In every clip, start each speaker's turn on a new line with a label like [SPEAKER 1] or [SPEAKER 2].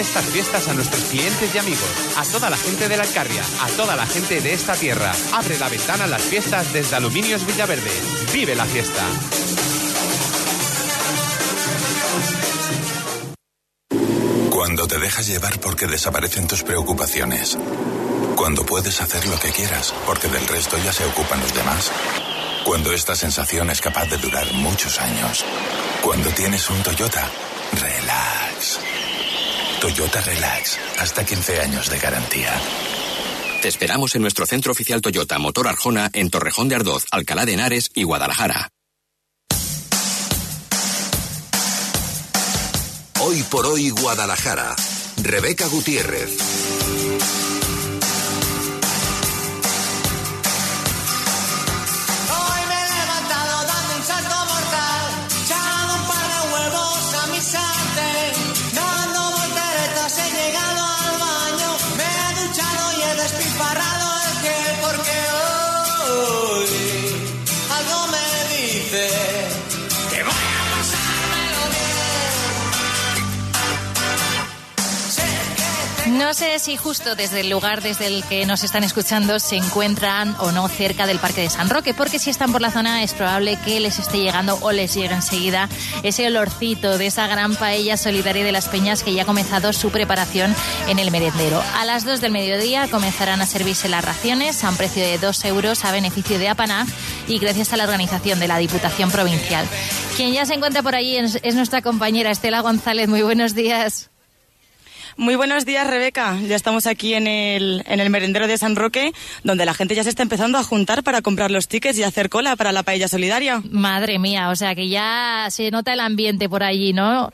[SPEAKER 1] estas fiestas a nuestros clientes y amigos, a toda la gente de la Alcarria, a toda la gente de esta tierra. Abre la ventana a las fiestas desde Aluminios Villaverde. ¡Vive la fiesta!
[SPEAKER 2] Cuando te dejas llevar porque desaparecen tus preocupaciones. Cuando puedes hacer lo que quieras porque del resto ya se ocupan los demás. Cuando esta sensación es capaz de durar muchos años. Cuando tienes un Toyota, relax. Toyota Relax, hasta 15 años de garantía.
[SPEAKER 3] Te esperamos en nuestro centro oficial Toyota Motor Arjona en Torrejón de Ardoz, Alcalá de Henares y Guadalajara.
[SPEAKER 4] Hoy por hoy Guadalajara. Rebeca Gutiérrez.
[SPEAKER 5] No sé si justo desde el lugar desde el que nos están escuchando se encuentran o no cerca del Parque de San Roque, porque si están por la zona es probable que les esté llegando o les llegue enseguida ese olorcito de esa gran paella solidaria de Las Peñas que ya ha comenzado su preparación en el merendero. A las 2 del mediodía comenzarán a servirse las raciones a un precio de 2 euros a beneficio de APANAG y gracias a la organización de la Diputación Provincial. Quien ya se encuentra por allí es nuestra compañera Estela González. Muy buenos días.
[SPEAKER 6] Muy buenos días, Rebeca. Ya estamos aquí en el merendero de San Roque, donde la gente ya se está empezando a juntar para comprar los tickets y hacer cola para la paella solidaria.
[SPEAKER 5] Madre mía, o sea que ya se nota el ambiente por allí, ¿no?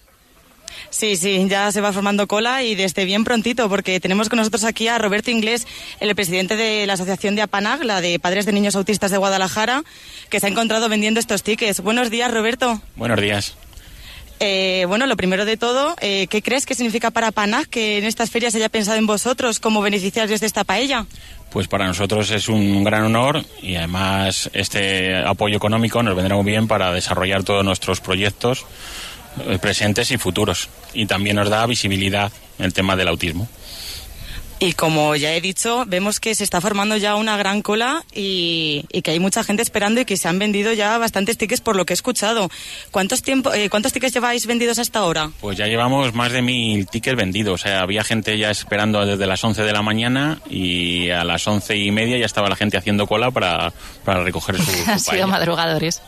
[SPEAKER 6] Sí, ya se va formando cola y desde bien prontito, porque tenemos con nosotros aquí a Roberto Inglés, el presidente de la asociación de APANAG, la de Padres de Niños Autistas de Guadalajara, que se ha encontrado vendiendo estos tickets. Buenos días, Roberto.
[SPEAKER 7] Buenos días.
[SPEAKER 6] Bueno, lo primero de todo, ¿qué crees que significa para APANAG que en estas ferias se haya pensado en vosotros como beneficiarios de esta paella?
[SPEAKER 7] Pues para nosotros es un gran honor y además este apoyo económico nos vendrá muy bien para desarrollar todos nuestros proyectos presentes y futuros. Y también nos da visibilidad en el tema del autismo.
[SPEAKER 6] Y como ya he dicho, vemos que se está formando ya una gran cola y que hay mucha gente esperando y que se han vendido ya bastantes tickets por lo que he escuchado. ¿Cuántos tickets lleváis vendidos hasta ahora?
[SPEAKER 7] Pues ya llevamos más de 1.000 tickets vendidos. O sea, había gente ya esperando desde las 11 de la mañana y a las 11:30 ya estaba la gente haciendo cola para recoger su
[SPEAKER 5] Han sido madrugadores.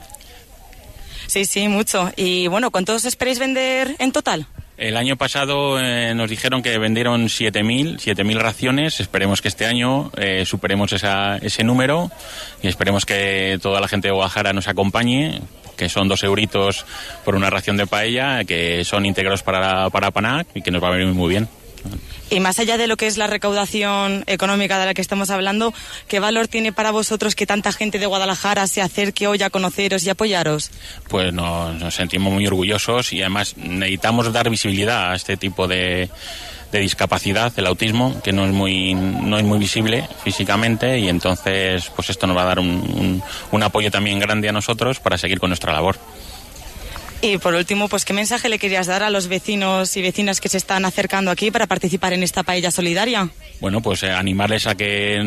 [SPEAKER 6] Sí, mucho. Y bueno, ¿cuántos esperáis vender en total?
[SPEAKER 7] El año pasado nos dijeron que vendieron 7.000 raciones. Esperemos que este año superemos ese número y esperemos que toda la gente de Guadalajara nos acompañe, que son 2 euritos por una ración de paella, que son íntegros para APANAG y que nos va a venir muy bien.
[SPEAKER 6] Y más allá de lo que es la recaudación económica de la que estamos hablando, ¿qué valor tiene para vosotros que tanta gente de Guadalajara se acerque hoy a conoceros y apoyaros?
[SPEAKER 7] Pues nos sentimos muy orgullosos y además necesitamos dar visibilidad a este tipo de discapacidad, el autismo, que no es muy visible físicamente, y entonces pues esto nos va a dar un apoyo también grande a nosotros para seguir con nuestra labor.
[SPEAKER 6] Y por último, pues ¿qué mensaje le querías dar a los vecinos y vecinas que se están acercando aquí para participar en esta paella solidaria?
[SPEAKER 7] Bueno, pues animarles a que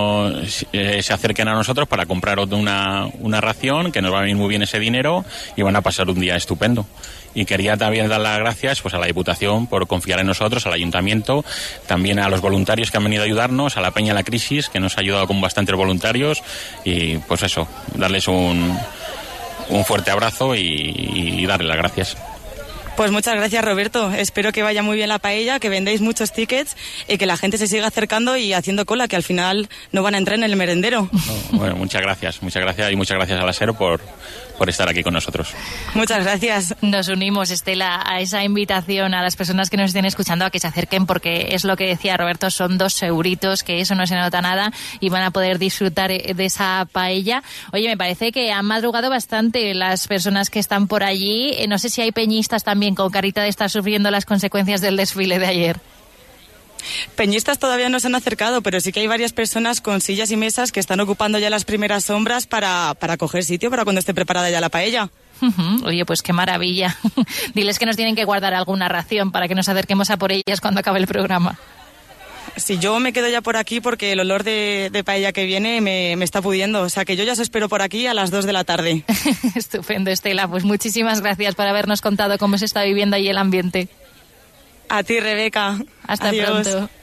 [SPEAKER 7] se acerquen a nosotros para comprar una ración, que nos va a venir muy bien ese dinero y van a pasar un día estupendo. Y quería también dar las gracias pues a la Diputación por confiar en nosotros, al Ayuntamiento, también a los voluntarios que han venido a ayudarnos, a la Peña La Crisis, que nos ha ayudado con bastantes voluntarios, y pues eso, darles un fuerte abrazo y darle las gracias.
[SPEAKER 6] Pues muchas gracias, Roberto. Espero que vaya muy bien la paella, que vendáis muchos tickets y que la gente se siga acercando y haciendo cola, que al final no van a entrar en el merendero.
[SPEAKER 7] Bueno, muchas gracias y muchas gracias a la SER por estar aquí con nosotros.
[SPEAKER 6] Muchas gracias.
[SPEAKER 5] Nos unimos, Estela, a esa invitación a las personas que nos estén escuchando a que se acerquen, porque es lo que decía Roberto, son 2 euritos, que eso no se nota nada, y van a poder disfrutar de esa paella. Oye, me parece que han madrugado bastante las personas que están por allí. No sé si hay peñistas también con carita de estar sufriendo las consecuencias del desfile de ayer.
[SPEAKER 6] Peñistas todavía no se han acercado, pero sí que hay varias personas con sillas y mesas que están ocupando ya las primeras sombras para coger sitio para cuando esté preparada ya la paella.
[SPEAKER 5] Oye, pues qué maravilla. Diles que nos tienen que guardar alguna ración para que nos acerquemos a por ellas cuando acabe el programa.
[SPEAKER 6] Sí, yo me quedo ya por aquí porque el olor de paella que viene me está pudiendo. O sea que yo ya os espero por aquí a las 2 de la tarde.
[SPEAKER 5] Estupendo, Estela. Pues muchísimas gracias por habernos contado cómo se está viviendo ahí el ambiente.
[SPEAKER 6] A ti, Rebeca.
[SPEAKER 5] Hasta
[SPEAKER 6] Adiós.
[SPEAKER 5] pronto.